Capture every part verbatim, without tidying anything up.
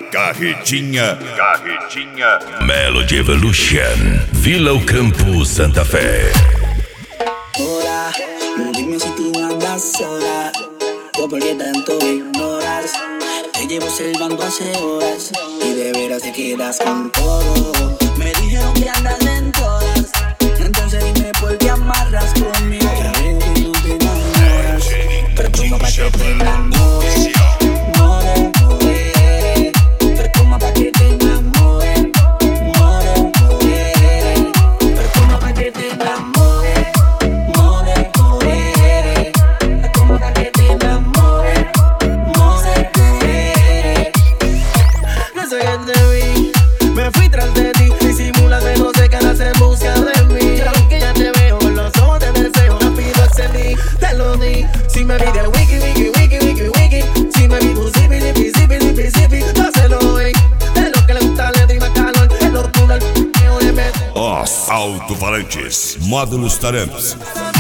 Carretinha, Carretinha, Melody Evolution, Vila O Campo, Santa Fe. Hola, dime si tú andas sola o por qué tanto me ignoras. Te llevo observando hace horas y de veras te quedas con todo. Me dijeron que andas en todas, entonces dime por qué amarras conmigo. Otra vez que no te enamoras, pero como pa' que te enamores. More, more, pero como pa' que te enamores. More, more, pero como pa' que te enamores. More, more, pero como pa' que te enamores. More, more. No sé qué te vi, me fui tras de ti. Disimulas de no sé qué andas en busca de mí. Y aunque ya te veo con los ojos de deseo, rápido accedí, te lo di. Si me vi del wiki, wiki, wiki, wiki, wiki. Si me vi tu zipi, zipi, zipi, zipi, zipi. No se lo doy, de lo que le gusta le doy más calor. Es locura, el p***o le mete. Os alto-falantes, módulos tarantes.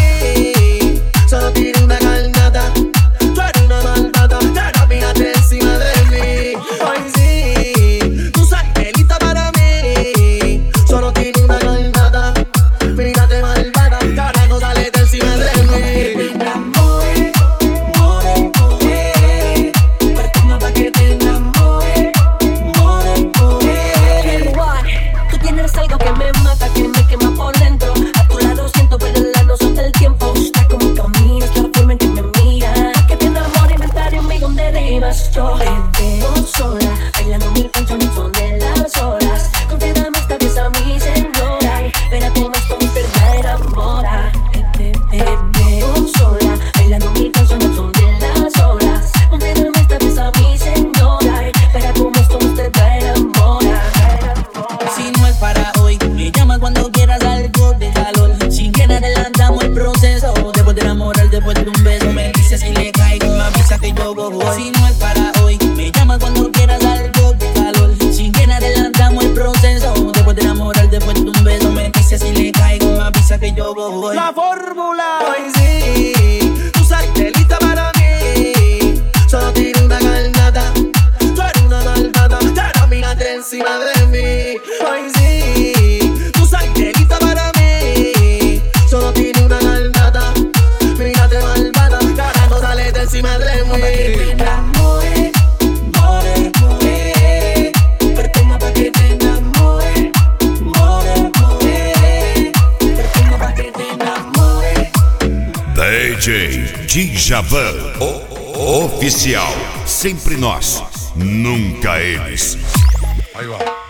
Solo tiré una carnata, tú eres una malvada, pero mírate encima de mí. Hoy sí, tú saliste lista para mí. Solo tiré una carnata, mírate malvada, carajo, sale de encima de mí. More, more, more, pero como pa' que te enamores. More, more. Tú tienes algo que me mata, que me quema por dentro. A tu lado siento perder la noción del tiempo. Gusta como caminas, la forma en que me miras, que te enamora inventar un millón de rimas. Yo te veo sola, bailando mil canciones son de las horas. Confiérame esta vez a mi señora, verá cómo esto mi verdad enamora. Te, te, te veo sola, bailando mil canciones son de las horas. Confiérame esta vez a mi señora, verá cómo esto mi verdad enamora. Si no es para hoy, me llamas cuando quieras algo de calor. Sin que adelantamos el proceso. Después de enamorar, después de un beso, me dices si le caigo, me avisa que yo voy. Si no es para hoy, me llamas cuando quieras algo de calor. Sin que adelantamos el proceso. Después de enamorar, después de un beso, me dices si le caigo, me avisa que yo voy. La fórmula hoy sí, tú saliste lista para mí. Solo tiré una carnata, tú eres una malvada, pero mírate encima de mí. Hoy sí, tú saliste lista para mí. Solo tiré una carnata, mírate malvada, carajo, sale de encima de mí. More, more, more, pero como pa' que te enamores. More, more, pero como pa' que te enamores. D J Djavan, o oficial. Sempre nós, nunca eles. Ahí va.